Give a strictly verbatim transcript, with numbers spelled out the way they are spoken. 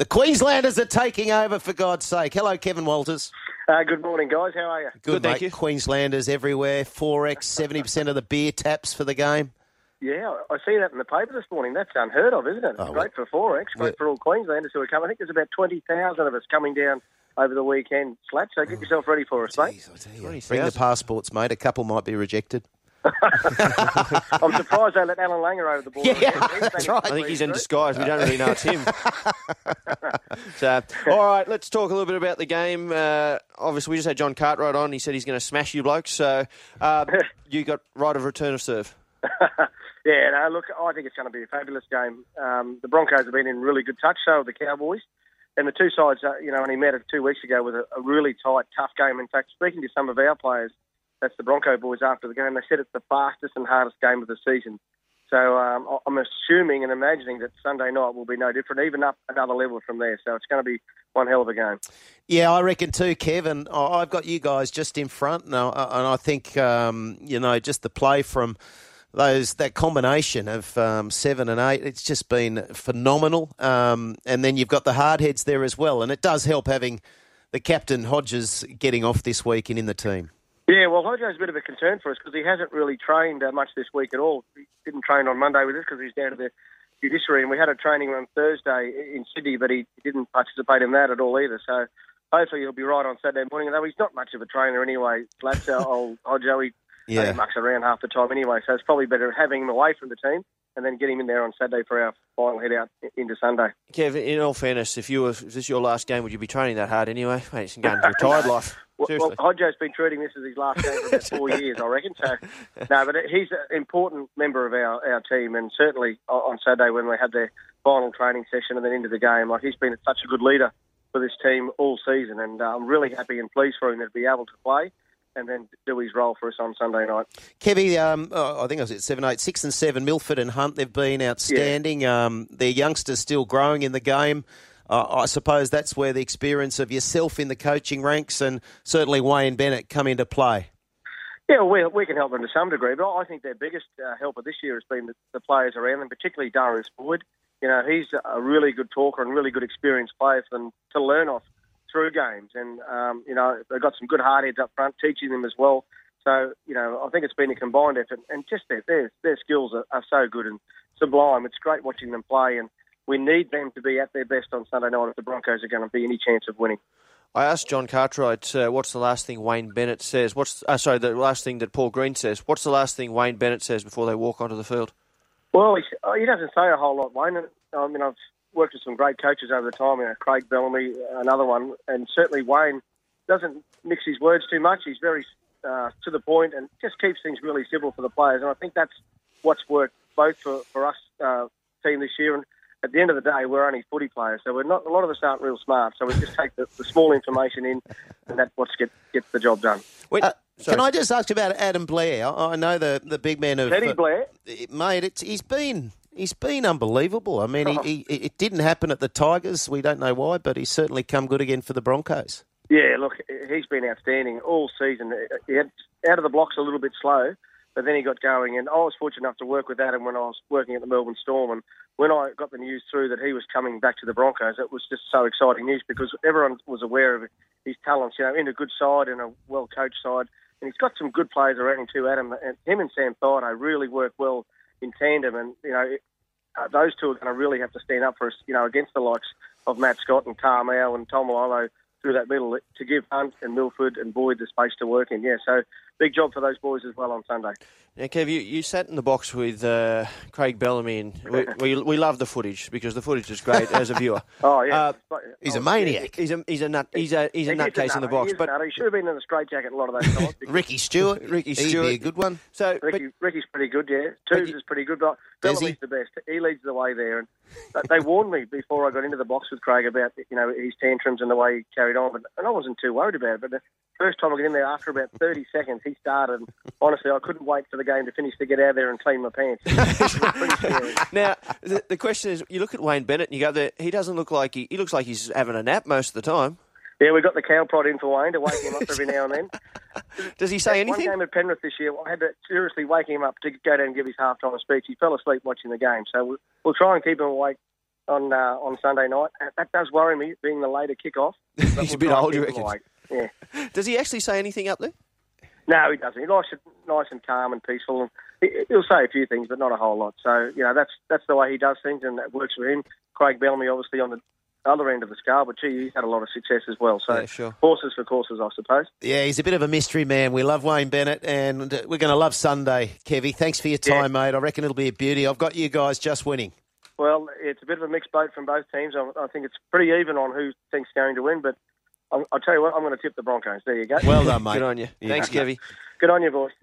The Queenslanders are taking over, for God's sake. Hello, Kevin Walters. Uh, good morning, guys. How are you? Good, Good, mate. thank you. Queenslanders everywhere. four X, seventy percent of the beer taps for the game. Yeah, I see that in the paper this morning. That's unheard of, isn't it? It's Oh, great for four X, great well- for all Queenslanders who are coming. I think there's about twenty thousand of us coming down over the weekend, Slat, so get yourself ready for us, mate. Jeez, I tell you. twenty Bring the thousand. passports, mate. A couple might be rejected. I'm surprised they let Alan Langer over the board. Yeah, that's right. I think he's in disguise. We don't really know it's him. So, all right, let's talk a little bit about the game. Uh, obviously, we just had John Cartwright on. He said he's going to smash you blokes. So, uh, you got right of return of serve. Yeah, no, look, I think it's going to be a fabulous game. Um, the Broncos have been in really good touch, so have the Cowboys. And the two sides, uh, you know, only met it two weeks ago with a, a really tight, tough game. In fact, speaking to some of our players, that's the Bronco boys after the game, they said it's the fastest and hardest game of the season. So um, I'm assuming and imagining that Sunday night will be no different, even up another level from there. So it's going to be one hell of a game. Yeah, I reckon too, Kev. And I've got you guys just in front now, and I think um, you know just the play from those that combination of um, seven and eight. It's just been phenomenal. Um, and then you've got the hardheads there as well, and it does help having the captain Hodges getting off this week and in the team. Yeah, well, Hodjo's a bit of a concern for us because he hasn't really trained uh, much this week at all. He didn't train on Monday with us because he's down to the judiciary, and we had a training on Thursday in Sydney, but he didn't participate in that at all either. So hopefully he'll be right on Saturday morning. Though he's not much of a trainer anyway. That's our old Hodjo. He, Yeah. he mucks around half the time anyway, so it's probably better having him away from the team and then getting him in there on Saturday for our final head out into Sunday. Kev, in all fairness, if you were, if this is your last game, would you be training that hard anyway? Mate, it's going to retired life. Well, Seriously. well, Hodjo's been treating this as his last game for about four years, I reckon. So, no, but he's an important member of our, our team, and certainly on Saturday when we had their final training session and then into the game, like he's been such a good leader for this team all season, and uh, I'm really happy and pleased for him to be able to play and then do his role for us on Sunday night. Kevy, um, oh, I think I was at seven, eight, six and seven. Milford and Hunt, they've been outstanding. Yeah. Um, their youngsters still growing in the game. Uh, I suppose that's where the experience of yourself in the coaching ranks and certainly Wayne Bennett come into play. Yeah, well, we, we can help them to some degree, but I think their biggest uh, helper this year has been the, the players around them, particularly Darius Boyd. You know, he's a really good talker and really good experienced player for them to learn off through games. And, um, you know, they've got some good hardheads up front teaching them as well. So, you know, I think it's been a combined effort. And just their, their, their skills are, are so good and sublime. It's great watching them play, and we need them to be at their best on Sunday night if the Broncos are going to be any chance of winning. I asked John Cartwright, uh, what's the last thing Wayne Bennett says? What's uh, sorry, the last thing that Paul Green says? What's the last thing Wayne Bennett says before they walk onto the field? Well, he, he doesn't say a whole lot, Wayne. I mean, I've worked with some great coaches over the time, you know, Craig Bellamy, another one, and certainly Wayne doesn't mix his words too much. He's very uh, to the point and just keeps things really simple for the players. And I think that's what's worked both for, for us uh, team this year and at the end of the day, we're only footy players, so we're not. A lot of us aren't real smart. So we just take the, the small information in, and that's what get, gets the job done. Wait, Uh, can I just ask you about Adam Blair? I, I know the, the big man of Teddy uh, Blair, mate. It's he's been he's been unbelievable. I mean, he, he, it didn't happen at the Tigers. We don't know why, but he's certainly come good again for the Broncos. Yeah, look, he's been outstanding all season. He had out of the blocks a little bit slow, but then he got going. And I was fortunate enough to work with Adam when I was working at the Melbourne Storm. And when I got the news through that he was coming back to the Broncos, it was just so exciting news because everyone was aware of his talents, you know, in a good side and a well-coached side. And he's got some good players around him too, Adam. And him and Sam Thaiday really work well in tandem. And, you know, it, uh, those two are going to really have to stand up for us, you know, against the likes of Matt Scott and Carmel and Tom Lilo through that middle to give Hunt and Milford and Boyd the space to work in. Yeah, so big job for those boys as well on Sunday. Now, Kev, you, you sat in the box with uh, Craig Bellamy, and we, we we love the footage because the footage is great as a viewer. Oh yeah, Uh, He's a maniac. He's a he's a nut he's a he's a He is a nutcase in the nutter. box. He is a But nutter. He should have been in a straitjacket a lot of those times. Ricky Stewart, Ricky he'd Stewart. be a good one. so Ricky, but, Ricky's pretty good, yeah. But Tooves you- is pretty good, but Does Bellamy's he? the best. He leads the way there. And they warned me before I got into the box with Craig about, you know, his tantrums and the way he carried on, but and I wasn't too worried about it. But the first time I got in there, after about thirty seconds, he started. And honestly, I couldn't wait for the game to finish to get out there and clean my pants. It was pretty scary. now the, the question is, you look at Wayne Bennett and you go, there, he doesn't look like he he looks like he's having a nap most of the time. Yeah, we got the cow prod in for Wayne to wake him up every now and then. Does he say anything? One game at Penrith this year, I had to seriously wake him up to go down and give his halftime speech. He fell asleep watching the game, so we'll, we'll try and keep him awake on uh, on Sunday night. That does worry me, being the later kick-off. He's a bit old, you reckon? Like, yeah. Does he actually say anything up there? No, he doesn't. He likes it nice and calm and peaceful. And he, he'll say a few things, but not a whole lot. So, you know, that's that's the way he does things, and that works for him. Craig Bellamy, obviously, on the other end of the scale, but gee, he's had a lot of success as well. So, yeah, sure. Horses for courses, I suppose. Yeah, he's a bit of a mystery man. We love Wayne Bennett, and we're going to love Sunday, Kevy. Thanks for your time, yeah. mate. I reckon it'll be a beauty. I've got you guys just winning. Well, it's a bit of a mixed boat from both teams. I, I think it's pretty even on who thinks going to win, but I'll, I'll tell you what, I'm going to tip the Broncos. There you go. Well done, mate. Good on you. Yeah. Thanks, Kevy. Good on you, boys.